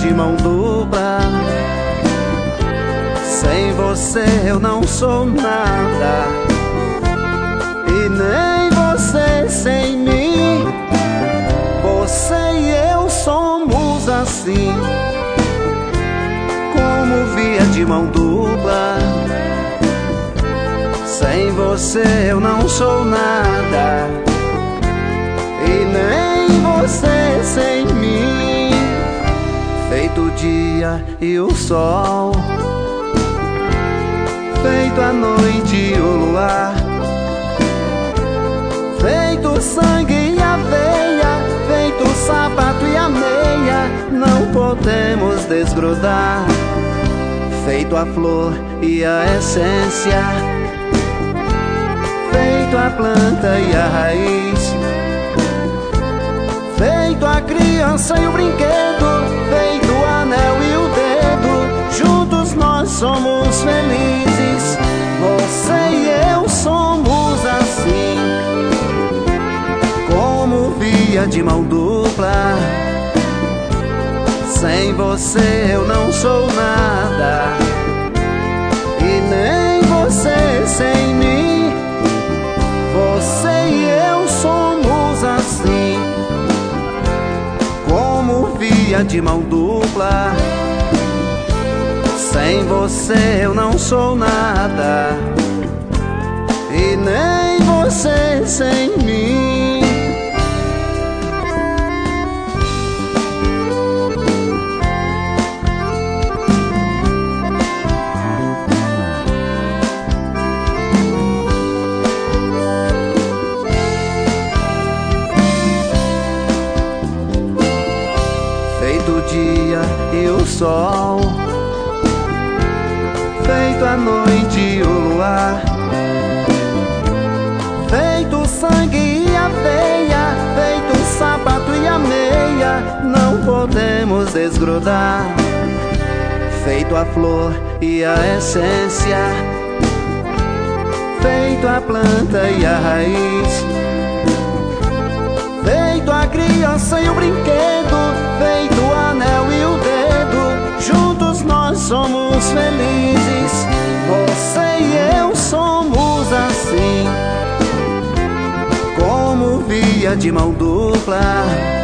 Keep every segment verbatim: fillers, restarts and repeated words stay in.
de mão dupla. Sem você eu não sou nada, e nem você sem mim. Você e eu somos assim, como via de mão dupla. Sem você eu não sou nada, e nem você sem mim. Feito o dia e o sol, feito a noite e o luar, feito o sangue e a veia, feito o sapato e a meia, não podemos desgrudar. Feito a flor e a essência, feito a planta e a raiz, feito a criança e o brinquedo, feito o anel e o dedo, juntos nós somos felizes. Você e eu somos assim, como via de mão dupla. Sem você eu não sou nada, e nem você sem mim. Você e eu somos assim, como via de mão dupla. Sem você eu não sou nada, e nem você sem mim. Feito o dia e o sol, feito a noite e o luar, feito o sangue e a veia, feito o sapato e a meia, não podemos desgrudar. Feito a flor e a essência, feito a planta e a raiz, feito a criança e o brinquedo, feito o anel e o dedo, juntos nós somos felizes. Você e eu somos assim, como via de mão dupla.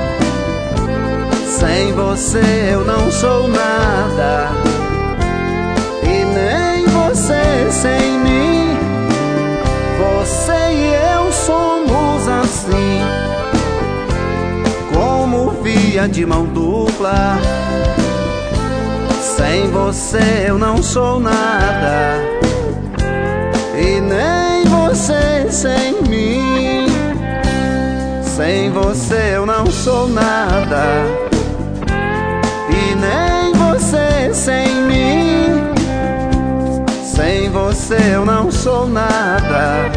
Sem você eu não sou nada, e nem você sem mim. Você e eu somos assim, como via de mão dupla. Sem você eu não sou nada, e nem você sem mim. Sem você eu não sou nada, e nem você sem mim. Sem você eu não sou nada,